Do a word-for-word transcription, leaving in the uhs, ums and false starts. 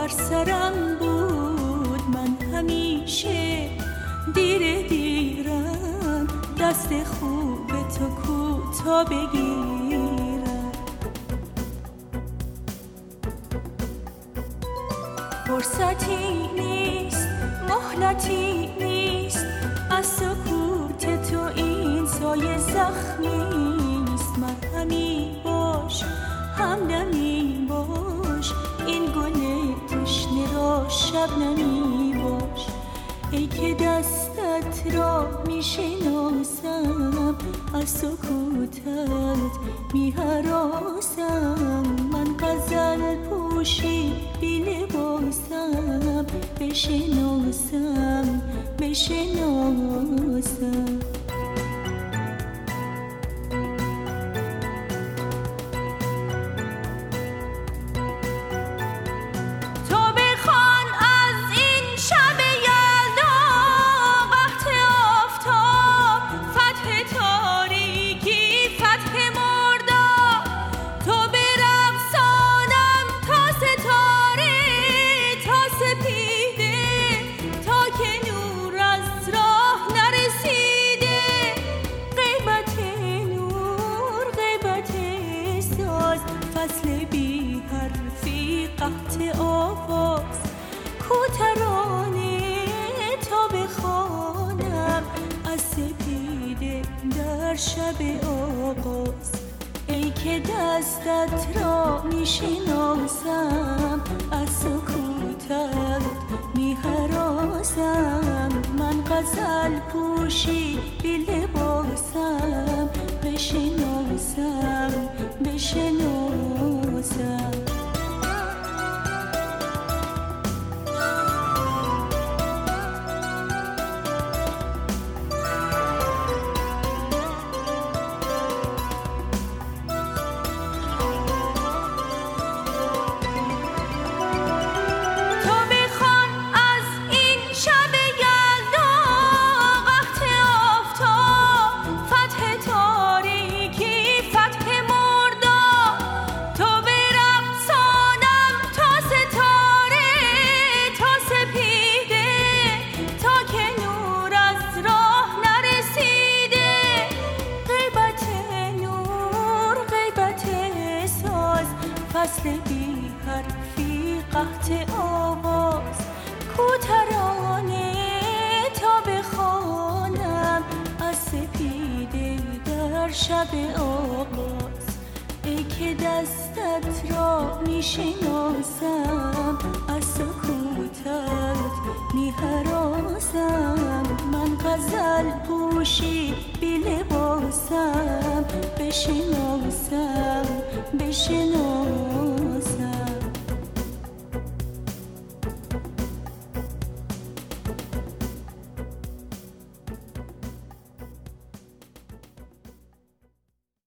بر سرم بود، من همیشه دیر دیرم دست خوب تو کوتا بگیرم. فرصتی نیست، مهلتی نیست، از سکوت تو این سایه زخمیست. مرهمی باش، همدمی باش، این گل تشنه را شبنمی باش. ای که دستت را میشناسم، از سکوتت میهراسم. من غزل پوشی بی لباسم، بشناسم بشناسم. فصل بی حرفی قحط آواز، کوترانه تا بخوانم از سپیده در شب آغاز. ای که دستت را میشناسم، از سکوتت میهراسم. من غزل پوشی بی لباسم، بشناسم بشناسم. فصل بی حرفی قحط آواز، کوترانه تا بخوانم از سپیده در شب آغاز. ای که دستت را میشناسم، از سکوتت میهراسم. من غزل پوشی بی لباسم، بشناسم